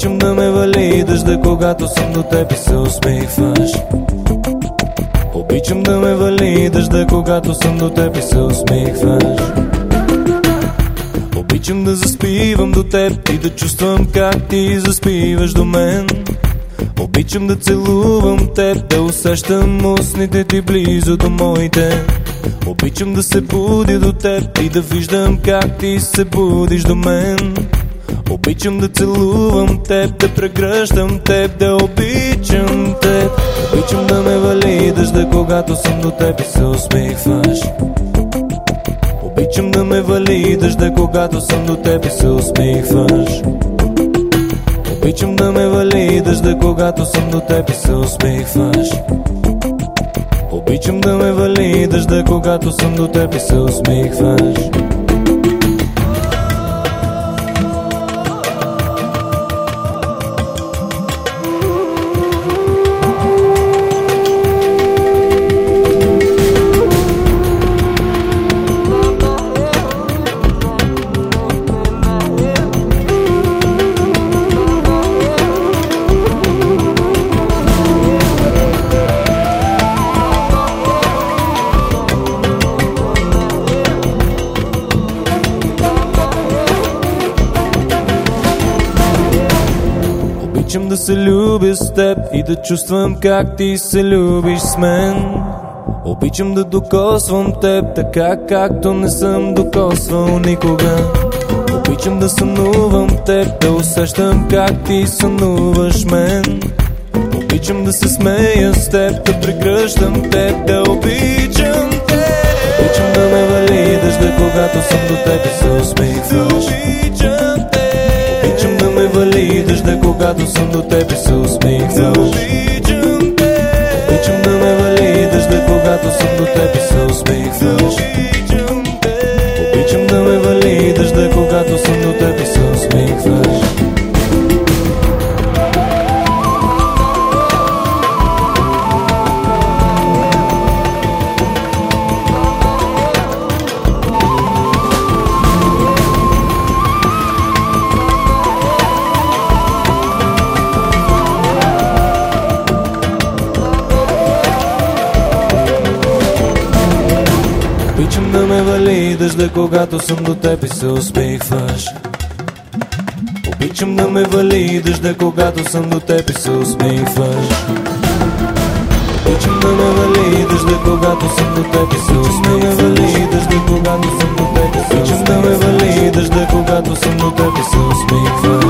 Обичам да ме вали дъжда, когато съм до теб и се усмихваш. Обичам да ме вали дъжда, когато съм до теб и се усмихваш. Обичам да заспивам до теб и да чувствам как ти заспиваш до мен. Обичам да целувам теб, да усещам устните ти близо до моите. Обичам да се будя до теб и да виждам как ти се будиш до мен. Обичам да целувам теб, да прегръщам теб, да обичам теб. Обичам да ме вали дъжда, когато съм до теб и се усмихваш. Обичам да ме вали дъжда, когато съм до теб и се усмихваш. Обичам да ме вали дъжда, когато съм до теб и се усмихваш. Обичам да ме вали дъжда, когато съм до теб и се усмихваш. Обичам да се любя с теб и да чувствам как ти се любиш с мен. Обичам да докосвам теб, така както не съм докосвал никога. Обичам да сънувам теб, да усещам как ти сънуваш мен. Обичам да се смея с теб, да прегръщам теб, да обичам теб. Обичам да ме вали дъжда, когато съм до теб и се усмихваш. Обичам да ме вали дъжда, когато съм до теб и се усмихваш. Обичам да ме вали дъжда, когато съм до теб и се усмихваш. Обичам да ме вали дъжда, когато съм до теб и се усмихваш. Обичам да ме вали дъжда, когато съм до теб и се усмихваш. Обичам да ме вали дъжда, когато съм до теб и се усмихваш. Обичам да ме вали дъжда, когато съм до теб и се усмихваш. Обичам да ме вали дъжда, когато съм до теб и се усмихваш.